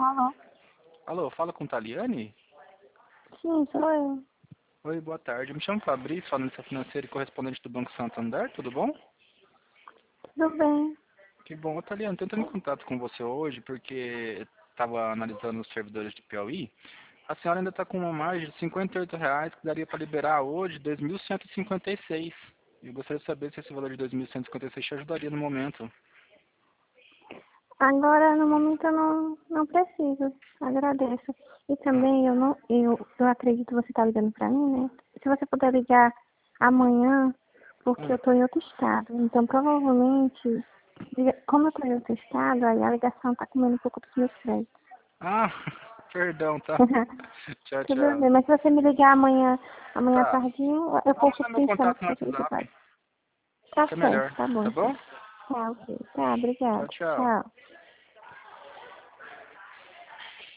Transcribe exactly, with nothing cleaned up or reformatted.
Alô? Alô, fala com Taliane? Sim, sou eu. Oi, boa tarde. Me chamo Fabrício, analista financeiro e correspondente do Banco Santander, tudo bom? Tudo bem. Que bom. Ô, Taliane, estou entrando em contato com você hoje porque estava analisando os servidores de Piauí. A senhora ainda está com uma margem de cinquenta e oito reais que daria para liberar hoje dois mil cento e cinquenta e seis. E eu gostaria de saber se esse valor de dois mil cento e cinquenta e seis te ajudaria no momento. Agora, no momento, eu não, não preciso. Agradeço. E também, eu não eu, eu acredito que você está ligando para mim, né? Se você puder ligar amanhã, porque eu Hum. estou em outro estado. Então, provavelmente, como eu estou em outro estado, aí a ligação está comendo um pouco dos meus créditos. Ah, perdão, tá? Tchau, Tudo tchau. bem, mas se você me ligar amanhã, amanhã à Tá. tardinho, eu Vou posso mandar meu pensar no contato que no você WhatsApp. pode. Tá Fica certo, melhor, tá bom tá então. bom? Tá, ok. Tá, Tchau, obrigada. tchau. Tchau.